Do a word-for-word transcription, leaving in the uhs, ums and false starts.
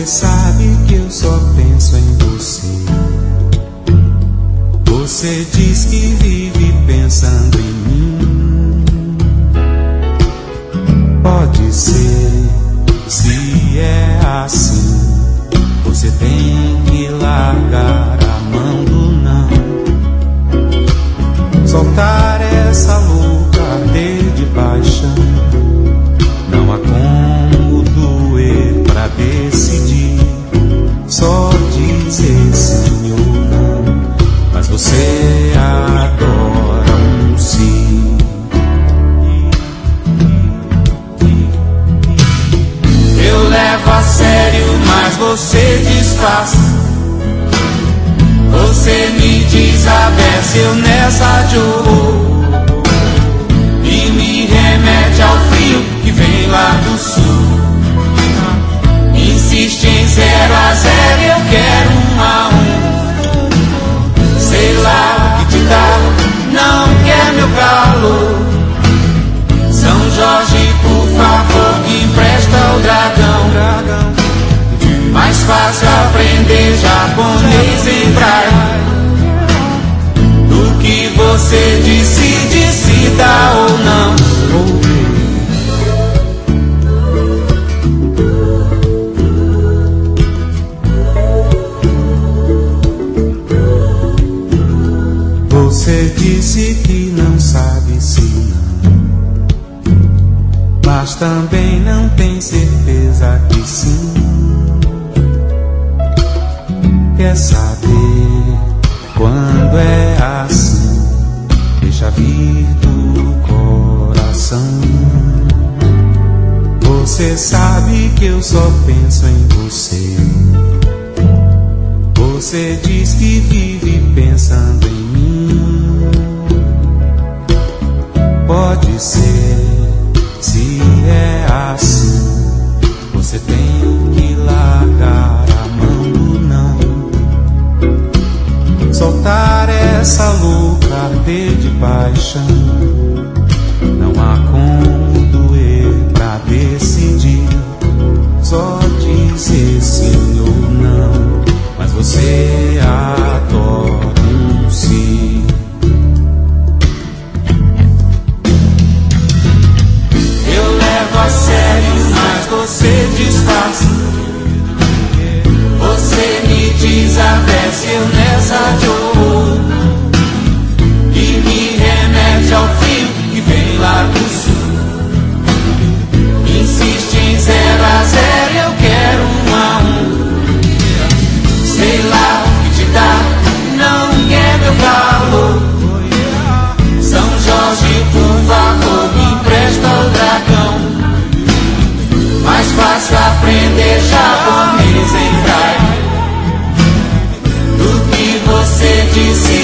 Você sabe que eu só penso em você. Você diz que vive pensando em mim. Pode ser, se é assim, você tem que largar a mão do não. Soltar essa louca arder de paixão. Não há como doer pra decidir. Só dizer sim ou não. Mas você adora um sim. Eu levo a sério, mas você disfarça. Você me desabece, eu nessa de horror. E me remete ao frio que vem lá do sul. Insiste em zero a zero, eu quero um a um. Sei lá o que te dá, não quer meu calor. São Jorge, por favor, me empresta o dragão. Mais fácil aprender japonês em braille do que você decide se dá ou não. Você disse que não sabe se não, mas também não tem certeza que sim. Quer saber quando é assim? Deixa vir do coração. Você sabe que eu só penso em você. Você diz que vive pensando em mim. Pode ser, se é assim, você tem que largar a mão do não. Soltar essa louca arder de paixão. Não há como doer pra decidir. Só dizer sim ou não. Mas você adora um sim. Eu levo a sério, mas você disfarça. Você me desabece, eu nessa de horror. E me remete ao frio que vem lá do sul. Insiste em zero a zero, eu quero um a um. Sei lá o que te dá, não quer meu calor. São Jorge, por favor, me empresta o dragão. Mais fácil aprender japonês em braille do que você disse